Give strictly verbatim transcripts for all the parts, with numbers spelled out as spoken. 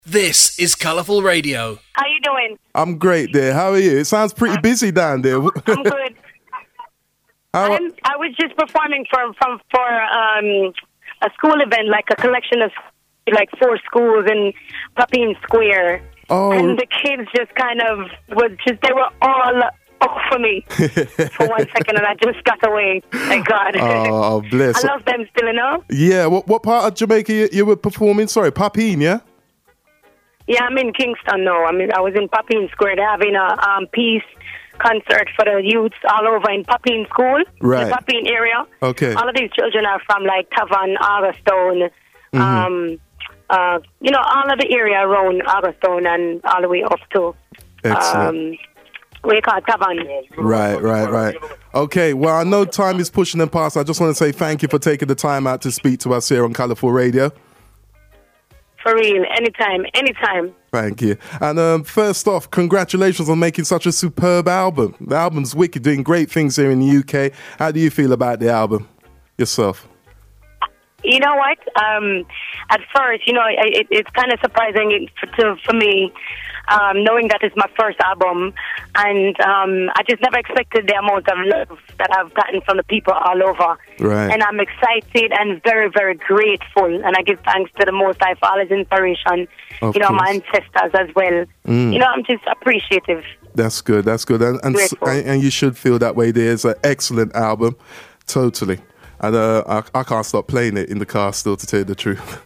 This is Colourful Radio. How you doing? I'm great there. How are you? It sounds pretty busy down there. I'm good. How, I'm, I was just performing for from for um, a school event, like a collection of like four schools in Papine Square. Oh. And the kids just kind of was just, they were all up for me for one second, and I just got away. Thank God. Oh, bless. I love them still, you know? Yeah, what, what part of Jamaica you, you were performing? Sorry, Papine, yeah? Yeah, I'm in Kingston now. I mean, I was in Papine Square. They're having a um, peace concert for the youths all over in Papine School, right. the Papine area. Okay. All of these children are from like Tavan, Augustone, Mm-hmm. um, uh, you know, all of the area around Augustone and all the way up to Excellent. um, what you call it, Tavan. Right, right, right. Okay, well, I know time is pushing them past. I just want to say thank you for taking the time out to speak to us here on Colourful Radio. For real, anytime, anytime. Thank you. And um, first off, congratulations on making such a superb album. The album's wicked, doing great things here in the U K. How do you feel about the album yourself? You know what? Um, at first, you know, it, it's kind of surprising for, to, for me, um, knowing that it's my first album, and um, I just never expected the amount of love that I've gotten from the people all over. Right. And I'm excited and very, very grateful, and I give thanks to the Most High for all his inspiration, Of you know, course. my ancestors as well. Mm. You know, I'm just appreciative. That's good, that's good. And, and, Grateful. and, and you should feel that way. There's an excellent album, totally. And uh, I, I can't stop playing it in the car still, to tell you the truth.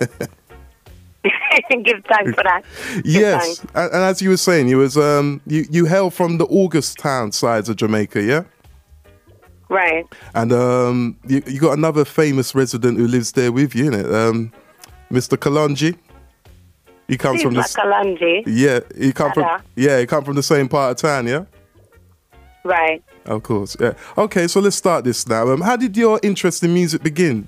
Give thanks for that. Give Yes, thanks. and, and as you were saying, you was um you, you hail from the Augustown sides of Jamaica, yeah? Right. And um you, you got another famous resident who lives there with you, innit? Um, Mister Kalonji. He comes He's from the like Kalonji. yeah. He come from Dada. yeah. He come from the same part of town, yeah. Right. Of course, yeah. Okay, so let's start this now. Um, how did your interest in music begin?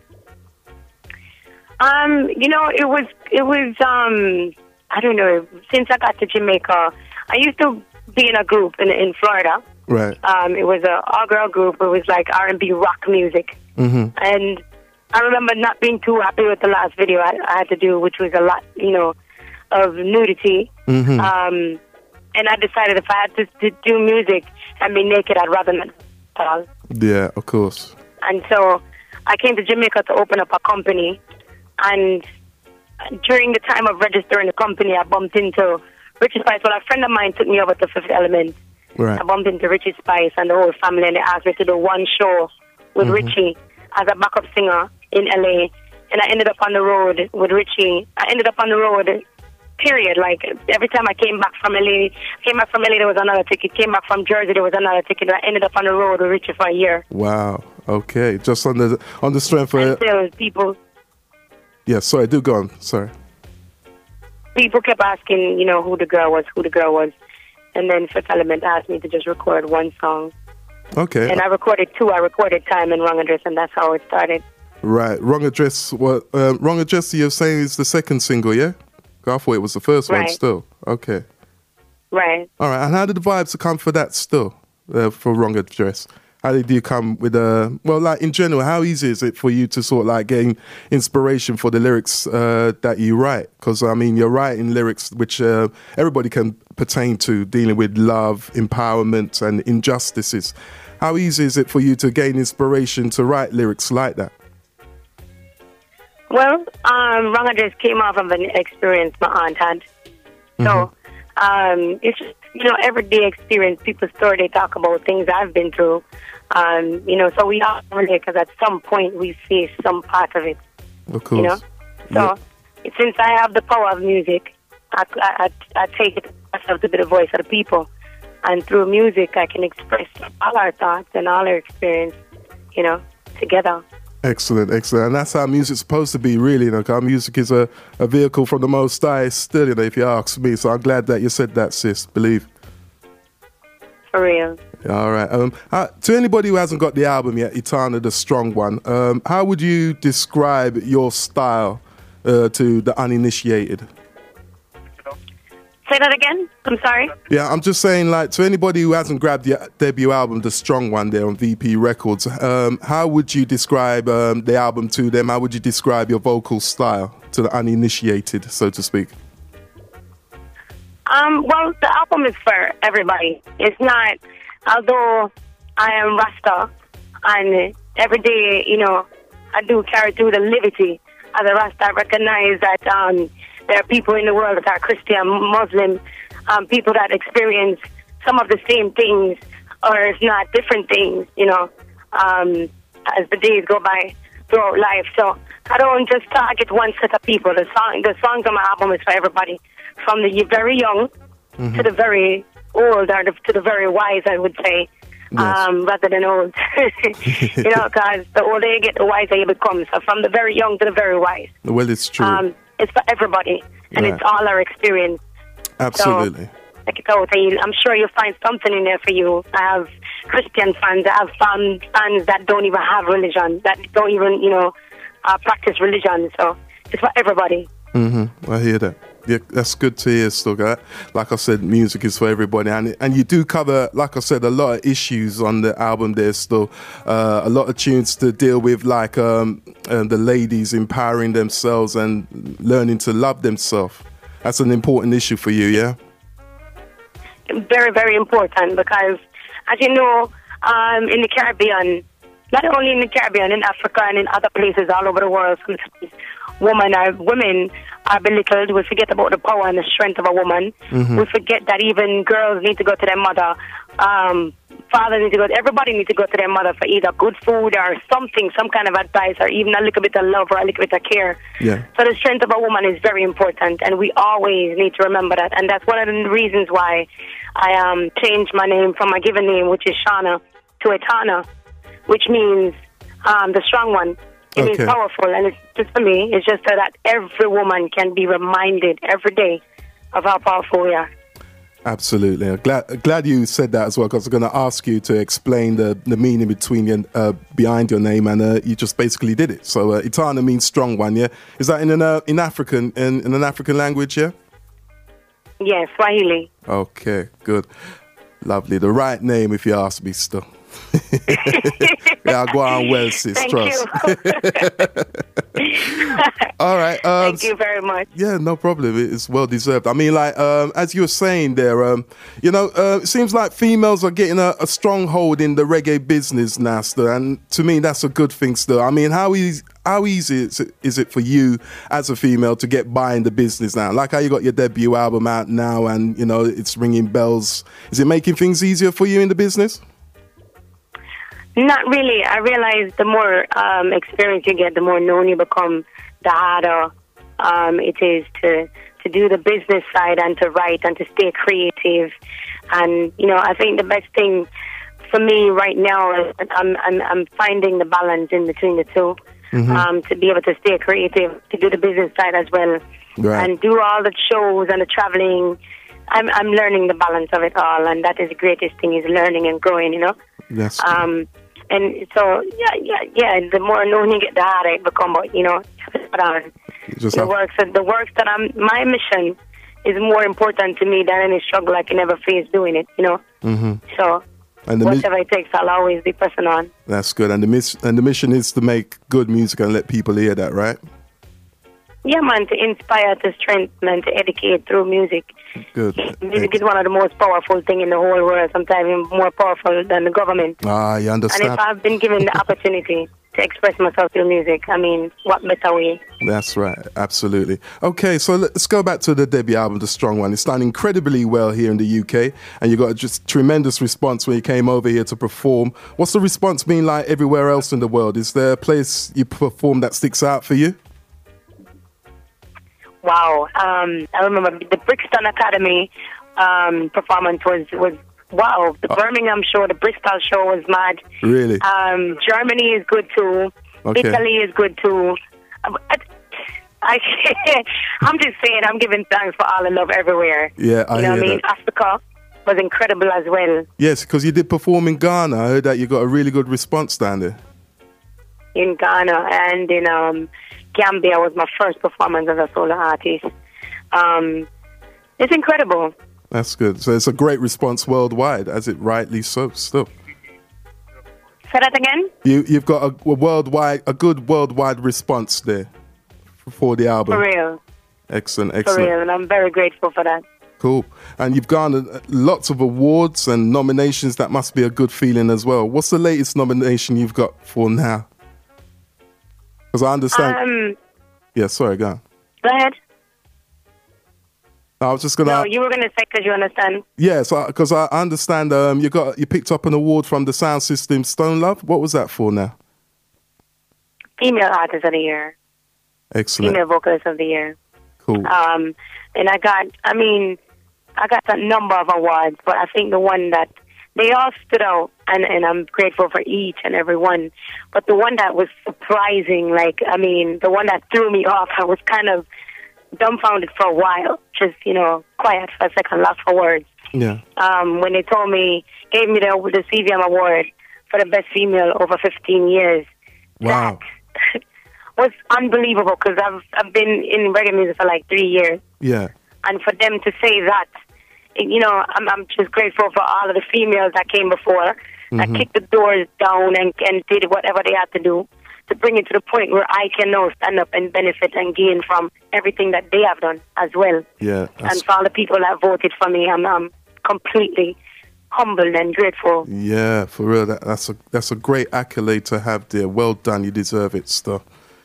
Um, you know, it was, it was, um, I don't know, since I got to Jamaica, I used to be in a group in, in Florida. Right. Um, it was a all-girl group. It was like R and B rock music. Mm-hmm. And I remember not being too happy with the last video I, I had to do, which was a lot, you know, of nudity. Mm-hmm. Um, and I decided if I had to, to do music and be naked, I'd rather not at all. Yeah, of course. And so I came to Jamaica to open up a company. And during the time of registering the company, I bumped into Richie Spice. Well, a friend of mine took me over to Fifth Element. Right. I bumped into Richie Spice and the whole family, and they asked me to do one show with Mm-hmm. Richie as a backup singer in L A. And I ended up on the road with Richie. I ended up on the road, period. Like, every time I came back from L A, came back from L A, there was another ticket. Came back from Jersey, there was another ticket. I ended up on the road with Richie for a year. Wow. Okay. Just on the on the strength of And still, people... yeah. Sorry. Do go on. Sorry. People kept asking, you know, who the girl was, who the girl was. And then Fifth Element asked me to just record one song. Okay. And I recorded two. I recorded Time and Wrong Address, and that's how it started. Right. Wrong Address. What? Um, Wrong Address. You're saying is the second single, yeah? I thought it was the first one. Right. Still. Okay. Right. All right. And how did the vibes come for that? Still, uh, for Wrong Address. How did you come with a well, like in general? How easy is it for you to sort of like gain inspiration for the lyrics uh, that you write? Because I mean, you're writing lyrics which uh, everybody can pertain to, dealing with love, empowerment, and injustices. How easy is it for you to gain inspiration to write lyrics like that? Well, um, Wrong Address came off of an experience my aunt had. So um, it's just, you know, everyday experience. People's story, they talk about things I've been through. Um, you know, so we all relate because at some point we face some part of it. Of course. You know? So since I have the power of music, I, I, I take it myself to be the voice of the people. And through music, I can express all our thoughts and all our experience, you know, together. Excellent, excellent. And that's how music's supposed to be, really. You know, 'cause our music is a, a vehicle from the Most High still, you know, if you ask me. So I'm glad that you said that, sis. Believe. For real. All right. Um, uh, to anybody who hasn't got the album yet, Etana, the Strong One, um, how would you describe your style uh, to the uninitiated? To Say that again? I'm sorry? Yeah, I'm just saying, like, to anybody who hasn't grabbed your debut album, The Strong One, there on V P Records, um, how would you describe um, the album to them? How would you describe your vocal style to the uninitiated, so to speak? Um, well, the album is for everybody. It's not, although I am Rasta, and every day, you know, I do carry through the liberty as a Rasta. I recognize that um, there are people in the world that are Christian, Muslim, um, people that experience some of the same things, or if not different things, you know, um, as the days go by throughout life. So I don't just target one set of people. The song, the songs on my album is for everybody, from the very young mm-hmm. to the very old, or the, to the very wise, I would say, yes. um, rather than old. You know, because the older you get, the wiser you become. So from the very young to the very wise. Well, it's true. Um, it's for everybody, and right. it's all our experience. Absolutely. So, like I was saying, I'm sure you'll find something in there for you. I have Christian fans. I have fans, fans that don't even have religion, that don't even, you know, uh, practice religion. So it's for everybody. Mm-hmm. I hear that. Yeah, that's good to hear, Stugger. Like I said, music is for everybody, and and you do cover, like I said, a lot of issues on the album. There's still uh, a lot of tunes to deal with, like um, uh, the ladies empowering themselves and learning to love themselves. That's an important issue for you, yeah? Very, very important, because, as you know, um, in the Caribbean, not only in the Caribbean, in Africa and in other places all over the world, sometimes women are, women are belittled. We forget about the power and the strength of a woman. Mm-hmm. We forget that even girls need to go to their mother. Um, fathers need to go. Everybody needs to go to their mother for either good food or something, some kind of advice, or even a little bit of love or a little bit of care. Yeah. So the strength of a woman is very important, and we always need to remember that. And that's one of the reasons why I um, changed my name from my given name, which is Shana, to Etana, which means um, the strong one. It okay. means powerful, and it's just for me, it's just so that every woman can be reminded every day of how powerful we are. Absolutely. I'm glad, glad you said that as well, because I'm going to ask you to explain the, the meaning between your, uh, behind your name, and uh, you just basically did it. So uh, Etana means strong one, yeah? Is that in an uh, in African in, in an African language, yeah? Yes, Swahili. Okay, good. Lovely. The right name, if you ask me, still. Yeah, go on well, sis. Thank trust. you. All right. Um, Thank you very much. Yeah, no problem. It's well deserved. I mean, like, um, as you were saying there, um, you know, uh, it seems like females are getting a, a stronghold in the reggae business now, still, and to me, that's a good thing still. I mean, how easy, how easy is it, is it for you as a female to get by in the business now? Like how you got your debut album out now, and, you know, it's ringing bells. Is it making things easier for you in the business? Not really. I realize the more um, experience you get, the more known you become, the harder um, it is to to do the business side and to write and to stay creative. And, you know, I think the best thing for me right now is I'm, I'm, I'm finding the balance in between the two, mm-hmm. um, to be able to stay creative, to do the business side as well, right. and do all the shows and the traveling. I'm, I'm learning the balance of it all, and that is the greatest thing, is learning and growing, you know. Yes. Um, And so, yeah, yeah, yeah. The more known you get, the harder it become. But you know, but, um, Just the have... works, the works that I'm. My mission is more important to me than any struggle I can ever face doing it. You know. Mm-hmm. So, and the whatever mi- it takes, I'll always be pressing on. That's good. And the miss and the mission is to make good music and let people hear that, right? Yeah, man. To inspire, to strengthen, and to educate through music. Good. Music is one of the most powerful things in the whole world, sometimes even more powerful than the government. Ah, you understand. And if I've been given the opportunity to express myself through music, I mean, what better way? That's right, absolutely. Okay, so let's go back to the debut album, The Strong One. It's done incredibly well here in the U K, and you got a just tremendous response when you came over here to perform. What's the response been like everywhere else in the world? Is there a place you perform that sticks out for you? Wow. Um, I remember the Brixton Academy um, performance was, was wow. The oh. Birmingham show, the Bristol show was mad. Really? Um, Germany is good too. Okay. Italy is good too. I, I, I'm just saying, I'm giving thanks for all the love everywhere. Yeah, I You know hear what I mean? that. Africa was incredible as well. Yes, because you did perform in Ghana. I heard that you got a really good response down there. In Ghana and in um, Gambia was my first performance as a solo artist. Um, it's incredible. That's good. So it's a great response worldwide, as it rightly so. Still, say that again. You you've got a, a worldwide, a good worldwide response there for the album. For real. Excellent, For excellent. real, and I'm very grateful for that. Cool. And you've garnered lots of awards and nominations. That must be a good feeling as well. What's the latest nomination you've got for now? Because I understand. Um, yeah, sorry, go on. Go ahead. I was just gonna. No, you were gonna say because you understand. Yeah, so because I understand, um, you got you picked up an award from the sound system Stone Love. What was that for now? Female Artist of the Year. Excellent. Female Vocalist of the Year. Cool. Um, and I got, I mean, I got a number of awards, but I think the one that they all stood out, and, and I'm grateful for each and every one. But the one that was surprising, like, I mean, the one that threw me off, I was kind of dumbfounded for a while, just, you know, quiet for a second, lost for words. Yeah. Um, when they told me, gave me the, the C V M award for the best female over fifteen years. Wow. That was unbelievable because I've, I've been in reggae music for like three years. Yeah. And for them to say that, you know, I'm, I'm just grateful for all of the females that came before, mm-hmm. that kicked the doors down and, and did whatever they had to do to bring it to the point where I can now stand up and benefit and gain from everything that they have done as well. Yeah. And for all the people that voted for me, I'm, I'm completely humbled and grateful. Yeah, for real. That, that's a that's a great accolade to have there. Well done. You deserve it, stuff.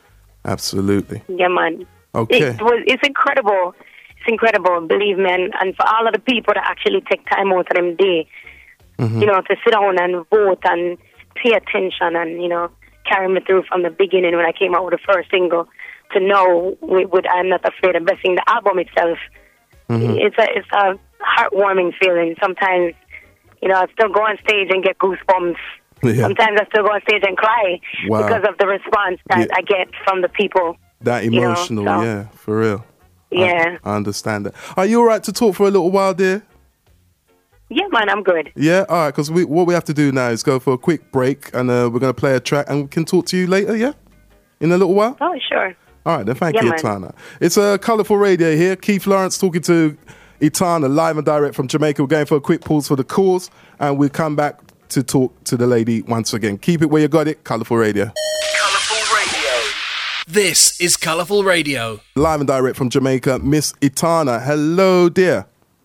Absolutely. Yeah, man. Okay. It was, it's incredible. It's incredible, believe me. And, and for all of the people that actually take time out of them day, mm-hmm. you know, to sit down and vote and pay attention and, you know, carry me through from the beginning when I came out with the first single to know with, with I'm Not Afraid of Blessing, the album itself. Mm-hmm. It's a it's a heartwarming feeling. Sometimes, you know, I still go on stage and get goosebumps. Yeah. Sometimes I still go on stage and cry wow. because of the response that yeah. I get from the people. That emotional, you know, so. Yeah, for real. Yeah. I, I understand that. Are you all right to talk for a little while, dear? Yeah, man, I'm good. Yeah, all right, because we, what we have to do now is go for a quick break, and uh, we're going to play a track, and we can talk to you later, yeah? In a little while? Oh, sure. All right, then thank yeah, you, man. Etana. It's a uh, Colourful Radio here. Keith Lawrence talking to Etana, live and direct from Jamaica. We're going for a quick pause for the cause, and we'll come back to talk to the lady once again. Keep it where you got it, Colourful Radio. Colourful Radio. This is Colourful Radio. Live and direct from Jamaica, Miss Etana. Hello, dear.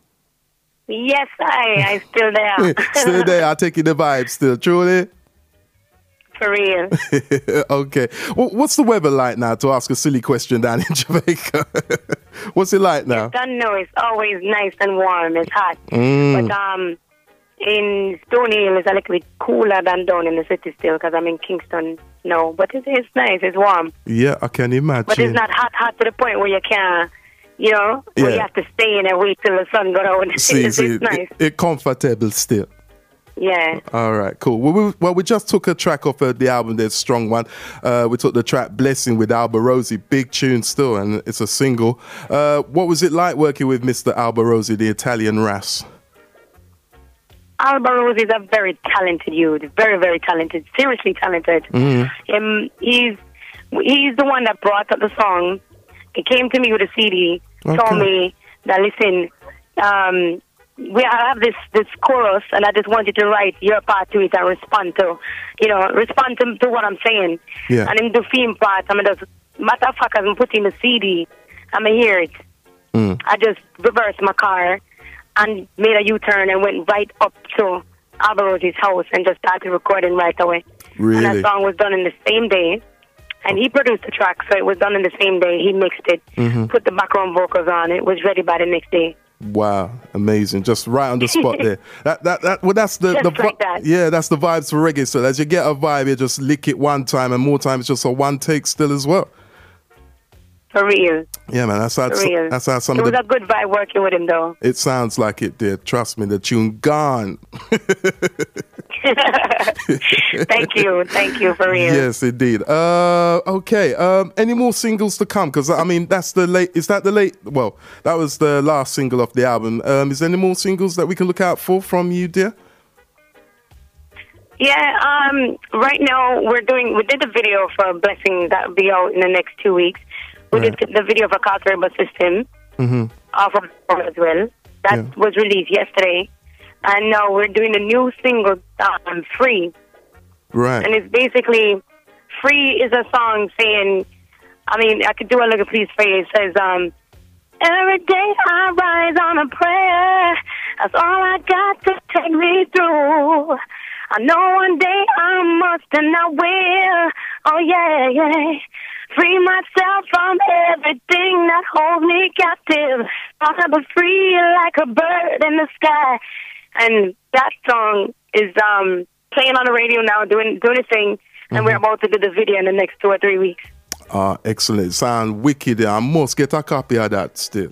Yes, I. I'm still there. Still there. I'll take you the vibe still. Truly? For real. Okay. Well, what's the weather like now, to ask a silly question down in Jamaica? What's it like now? I don't know. It's always nice and warm. It's hot. Mm. But um, in Stony Hill, it's a little bit cooler than down in the city still because I'm in Kingston now. But it's, it's nice. It's warm. Yeah, I can imagine. But it's not hot, hot to the point where you can't, you know, yeah. where you have to stay in and wait till the sun goes out. See, it's, see, it's nice. It's it comfortable still. Yeah. All right, cool. Well, we, well, we just took a track off of the album, there's Strong One. Uh, we took the track Blessing with Alba Rosie. Big tune still, and it's a single. Uh, what was it like working with Mister Alba Rosie, the Italian Ras? Alba Rosie is a very talented youth. Very, very talented. Seriously talented. Mm-hmm. Um, he's, he's the one that brought up the song. He came to me with a C D, okay. told me that, listen, um... we have this, this chorus, and I just want you to write your part to it and respond to, you know, respond to, to what I'm saying. Yeah. And in the theme part, I mean, just, matter of fact, I'm putting the C D, I'm going to hear it. Mm. I just reversed my car and made a U-turn and went right up to Alba Rosie's house and just started recording right away. Really? And that song was done in the same day. And he produced the track, so it was done in the same day. He mixed it, mm-hmm. put the background vocals on. It was ready by the next day. Wow, amazing! Just right on the spot there. That that that. Well, that's the just the like that. Yeah, that's the vibes for reggae. So as you get a vibe, you just lick it one time, and more times just a one take still as well. For real. Yeah, man. That's how. For real. That's how some it of was the, a good vibe working with him, though. It sounds like it did. Trust me, the tune gone. Thank you, thank you, for real. Yes, indeed. Uh, okay. Um, any more singles to come? Because I mean, that's the late. Is that the late? Well, that was the last single of the album. Um, is there any more singles that we can look out for from you, dear? Yeah. Um. Right now, we're doing. We did the video for Blessing that will be out in the next two weeks. We right. did the video for Culture System. Mm-hmm. off of the album as well. That Yeah. was released yesterday. And now we're doing a new single, um, Free. Right. And it's basically, Free is a song saying, I mean, I could do a little piece for you. It says, um, every day I rise on a prayer. That's all I got to take me through. I know one day I must and I will. Oh, yeah, yeah. Free myself from everything that holds me captive. I'll be free like a bird in the sky. And that song is um, playing on the radio now, doing doing its thing. And Mm-hmm. we're about to do the video in the next two or three weeks. Ah, excellent. Sound wicked. I must get a copy of that still.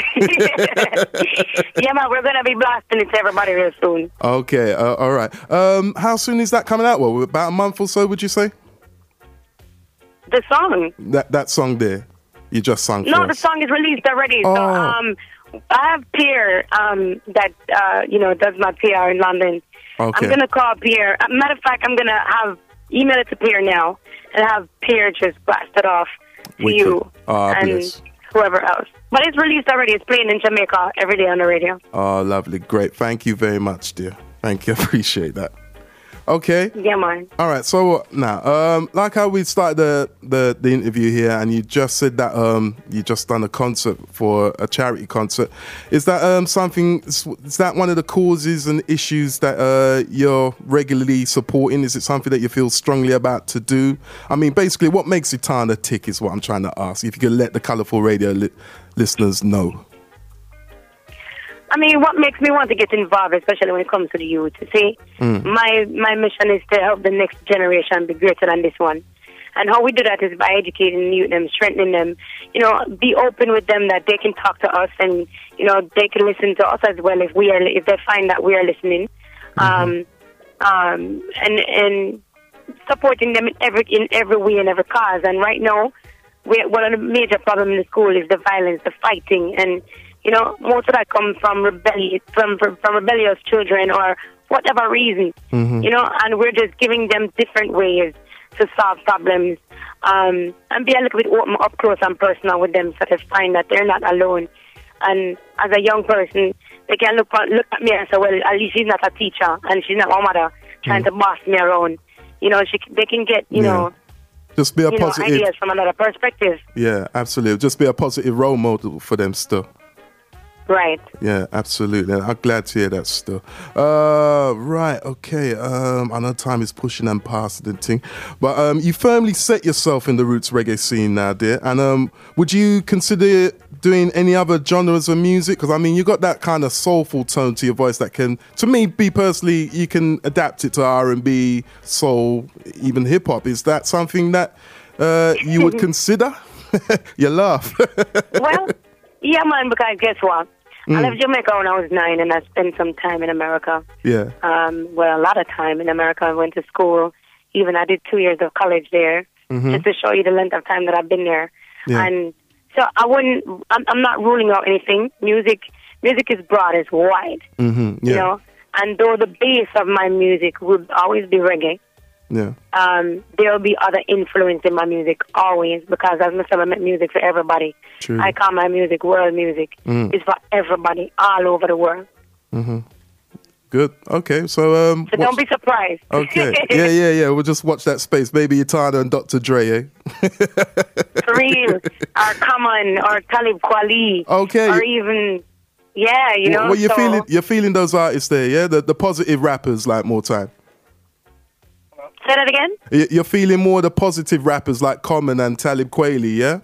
Yeah, man, we're going to be blasting it to everybody real soon. Okay, uh, all right. Um, how soon is that coming out? Well, about a month or so, would you say? The song. That that song there, you just sung for No, us. the song is released already. Oh. So um, I have Pierre um, that, uh, you know, does my P R in London. Okay. I'm going to call Pierre. Uh, matter of fact, I'm going to have email it to Pierre now and have Pierre just blast it off to Wicked. you Ah, and bless. whoever else. But it's released already. It's playing in Jamaica every day on the radio. Oh, lovely. Great. Thank you very much, dear. Thank you. Appreciate that. Okay. Yeah, man. All right. So now, um, like how we started the, the, the interview here, and you just said that um, you just done a concert for a charity concert. Is that um, something? Is, is that one of the causes and issues that uh, you're regularly supporting? Is it something that you feel strongly about to do? I mean, basically, what makes Etana tick is what I'm trying to ask. If you could let the Colourful Radio li- listeners know. I mean, what makes me want to get involved, especially when it comes to the youth, you see? Mm. My my mission is to help the next generation be greater than this one. And how we do that is by educating youth, them, strengthening them, you know, be open with them that they can talk to us and, you know, they can listen to us as well if we are, if they find that we are listening. Um, um, and, and supporting them in every, in every way and every cause. And right now, we, one of the major problems in the school is the violence, the fighting, and you know, most of that comes from rebellious, from, from from rebellious children or whatever reason. Mm-hmm. You know, and we're just giving them different ways to solve problems um, and be a little bit open, up close and personal with them, so they find that they're not alone. And as a young person, they can look look at me and say, "Well, at least she's not a teacher and she's not my mother trying Mm. to boss me around." You know, she they can get you Yeah. know. Just be a You know, positive. ideas from another perspective. Yeah, absolutely. Just be a positive role model for them still. Right. Yeah, absolutely. I'm glad to hear that still. Uh, right, okay. Um, I know time is pushing and past and thing, but um, you firmly set yourself in the roots reggae scene now, dear. And um, would you consider doing any other genres of music? Because I mean, you got that kind of soulful tone to your voice that can, to me, be personally, you can adapt it to R and B, soul, even hip hop. Is that something that uh, you would consider? You laugh. Well, yeah, man. Because guess what? I left Jamaica when I was nine, and I spent some time in America. Yeah. Um, well, a lot of time in America. I went to school. Even I did two years of college there, Mhm. just to show you the length of time that I've been there. Yeah. And so I wouldn't. I'm, I'm not ruling out anything. Music, music is broad, it's wide. Mm-hmm. Yeah. You know. And though the base of my music would always be reggae, Yeah. um, there will be other influence in my music always, because as Mister I make music for everybody. True. I call my music world music. Mm. It's for everybody all over the world. Mm-hmm. Good. Okay. So um. So watch- don't be surprised. Okay. Yeah, yeah, yeah. We'll just watch that space. Maybe Etana and Doctor Dre, eh? For real. Or Common or Talib Kweli. Okay. Or even, yeah, you know. Well, you're so, feeling you're feeling those artists there, yeah? The the positive rappers like more time. Say that again? Y- You're feeling more the positive rappers like Common and Talib Kweli, yeah?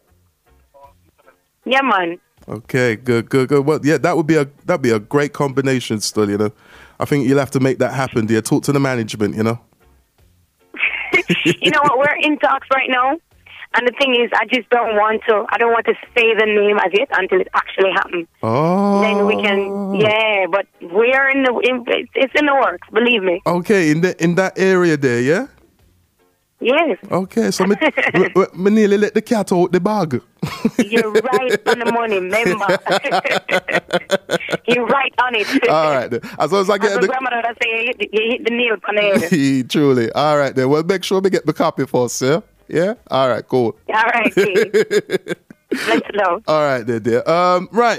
Yeah, man. Okay, good, good, good. Well, yeah, that would be a that'd be a great combination still, you know. I think you'll have to make that happen, dear. Talk to the management, you know. You know what? We're in talks right now. And the thing is, I just don't want to, I don't want to say the name as yet until it actually happens. Oh. Then we can, yeah, but we're in the, in, it's it's in the works, believe me. Okay, in the in that area there, yeah? Yes, Okay, so me, me, me nearly let the cat out the bag. you're right on the money, remember. You're right on it. All right, then. As long as I As get my the... grandmother would say, you hit, the, you hit the nail on the head. Truly. All right, then. Well, make sure we get the copy first, sir. Yeah? All right, cool. All right, kid. Let's know. All right, then, dear. Um, right.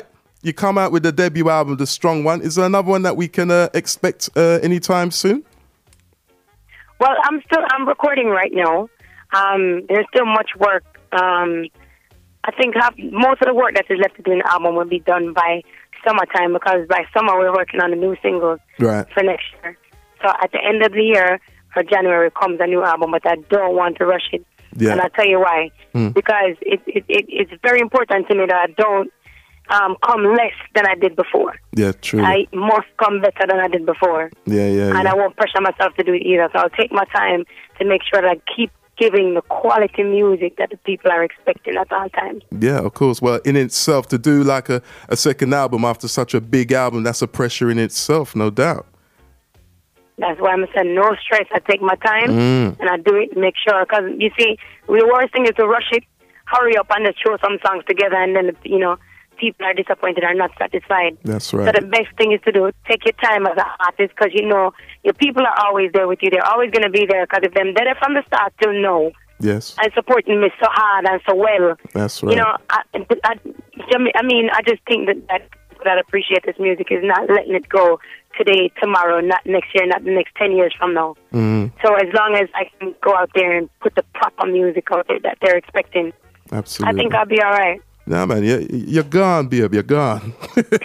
you come out with the debut album, The Strong One. Is there another one that we can uh, expect uh, anytime soon? Well, I'm still I'm recording right now. Um, there's still much work. Um, I think half, most of the work that is left to do in the album will be done by summertime, because by summer we're working on the new singles right. for next year. So at the end of the year, or January, comes a new album, but I don't want to rush it. Yeah. And I'll tell you why. Mm. Because it, it, it, it's very important to me that I don't um, come less than I did before. Yeah, true. I must come better than I did before. Yeah, yeah. And yeah. I won't pressure myself to do it either. So I'll take my time to make sure that I keep giving the quality music that the people are expecting at all times. Yeah, of course. Well, in itself, to do like a, a second album after such a big album, that's a pressure in itself, no doubt. That's why I'm saying no stress. I take my time mm. and I do it, make sure. Because, you see, the worst thing is to rush it, hurry up and just throw some songs together, and then, you know, people are disappointed, are not satisfied. That's right. So the best thing is to do, take your time as an artist, because, you know, your people are always there with you. They're always going to be there, because if them there from the start till now, yes, and supporting me so hard and so well. That's right. You know, I, I, I mean, I just think that, that people that appreciate this music is not letting it go today, tomorrow, not next year, not the next ten years from now. Mm. So as long as I can go out there and put the proper music out there that they're expecting, absolutely, I think I'll be all right. Nah, man, you're, you're gone, babe. You're gone.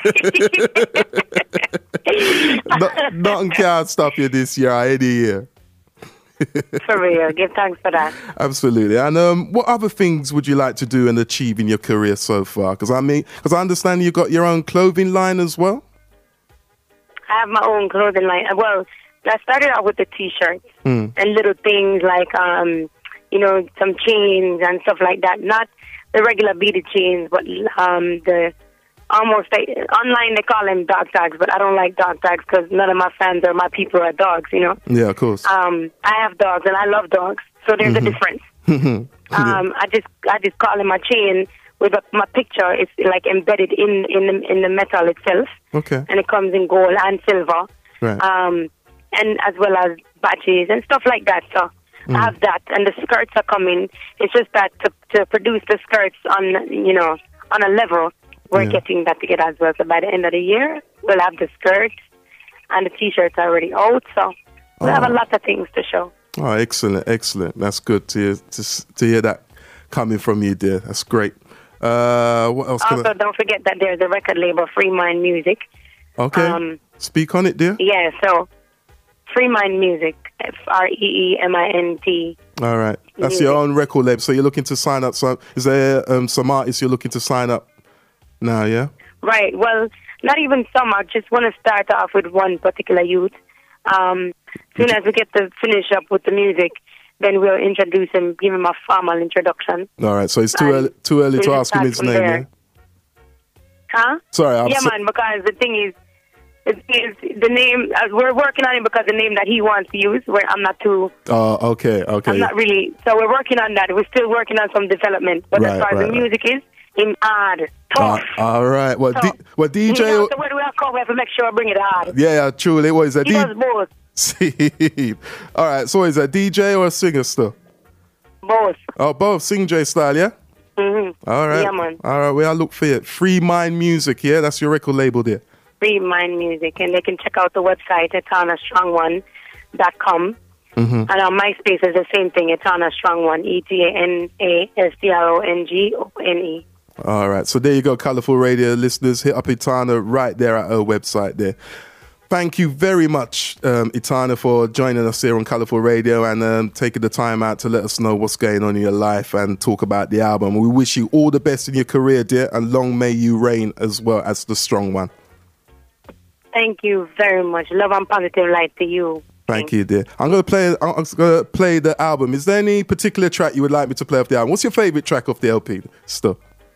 no, nothing can stop you this year or any year. For real. Give thanks for that. Absolutely. And um, what other things would you like to do and achieve in your career so far? Because I mean, because I understand you got your own clothing line as well. I have my own clothing line. Well, I started out with the T-shirts mm. and little things like, um, you know, some chains and stuff like that. Not the regular beaded chains, but um, the almost like, online they call them dog tags, but I don't like dog tags because none of my fans or my people are dogs, you know. Yeah, of course. Um, I have dogs and I love dogs, so there's mm-hmm. a difference. yeah. um, I just I just call them a chain with a, my picture. It's like embedded in in the, in the metal itself. Okay. And it comes in gold and silver. Right. Um, and as well as badges and stuff like that. So mm. I have that, and the skirts are coming. It's just that to to produce the skirts on you know on a level, we're yeah. getting that together as well. So by the end of the year, we'll have the skirts and the T-shirts already out. So we'll oh. have a lot of things to show. Oh, excellent, excellent. That's good to hear, to, to hear that coming from you, dear. That's great. Uh, what else? Also, I... don't forget that there's a record label, Free Mind Music. Okay. Um, Speak on it, dear. Yeah, so Free Mind Music, F R E E M I N T. All right. That's music. Your own record label. So you're looking to sign up. So is there um, some artists you're looking to sign up now, yeah? Right. Well, not even some. I just want to start off with one particular youth. Um, soon as we get to finish up with the music, then we'll introduce him, give him a formal introduction. All right. So it's too early, too early to ask him his name, yeah? Huh? Sorry. I'm yeah, so- man, because the thing is, It's, it's the name, uh, we're working on it because the name that he wants to use, where I'm not too... Oh, uh, okay, okay. I'm not really... So we're working on that. We're still working on some development. But right, as far as right, the music right. is, in hard, tough. Uh, all right. Well, tough. D- well D J... You know, so when we have come, we have to make sure I bring it hard. Yeah, yeah, truly. What is that? He D- does both. See. All right, so is that D J or a singer still? Both. Oh, both. Sing J style, yeah? Mm-hmm. All right. Yeah, man. All right, well, I'll look for it. Free Mind Music, yeah? That's your record label there. Free Mind Music, and they can check out the website, etana strong one dot com. Mm-hmm. And on MySpace is the same thing, Etana Strong One, E T A N A S T R O N G O N E. All right, so there you go, Colourful Radio listeners. Hit up Etana right there at her website there. Thank you very much, um, Etana, for joining us here on Colourful Radio and um, taking the time out to let us know what's going on in your life and talk about the album. We wish you all the best in your career, dear, and long may you reign as well as the strong one. Thank you very much. Love and positive light to you. Thank you, dear. I'm gonna play. I'm gonna play the album. Is there any particular track you would like me to play off the album? What's your favorite track off the L P? Stuff.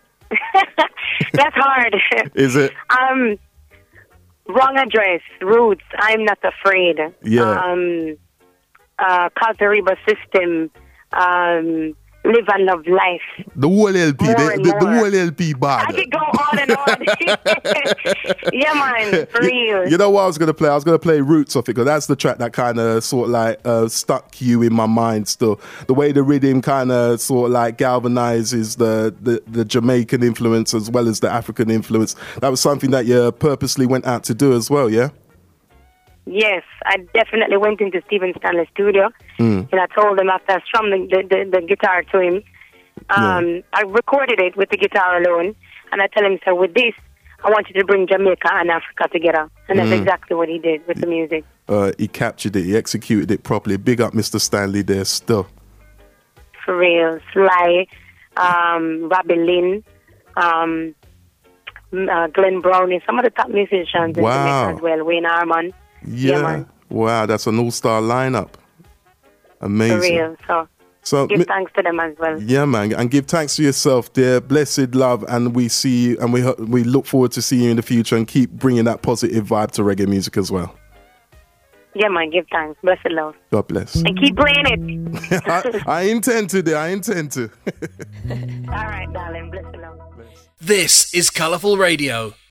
That's hard. Is it? Um, Wrong Address, Roots, I'm Not Afraid. Yeah. Um, uh, Caltariba System. Um, live and love life. The whole L P, More the, and the, the more. whole L P bad. I could go on and on. Yeah, man, for real. You know what I was going to play? I was going to play Roots of it, because that's the track that kind of sort of like uh, stuck you in my mind still. The way the rhythm kind of sort of like galvanizes the, the, the Jamaican influence as well as the African influence. That was something that you purposely went out to do as well, yeah? Yes, I definitely went into Stephen Stanley's studio, Mm. and I told him after I strummed the, the, the, the guitar to him, um, Yeah. I recorded it with the guitar alone, and I tell him, so with this, I want you to bring Jamaica and Africa together. And that's Mm. exactly what he did with the music. Uh, he captured it, he executed it properly. Big up Mister Stanley there still. For real. Sly, um, Robbie Lynn, um, uh, Glenn Browning, some of the top musicians in Wow. Jamaica as well, Wayne Harmon. Yeah. Yeah, man. Wow, that's an all-star lineup. Amazing. For real. So So, give mi- thanks to them as well. yeah, man, and give thanks to yourself, dear. Blessed love, and we see you, and we ho- we look forward to seeing you in the future, and keep bringing that positive vibe to reggae music as well. Yeah, man, give thanks. Blessed love. God bless. And keep playing it. I, I intend to, dear. I intend to. All right, darling. Blessed love. This is Colourful Radio.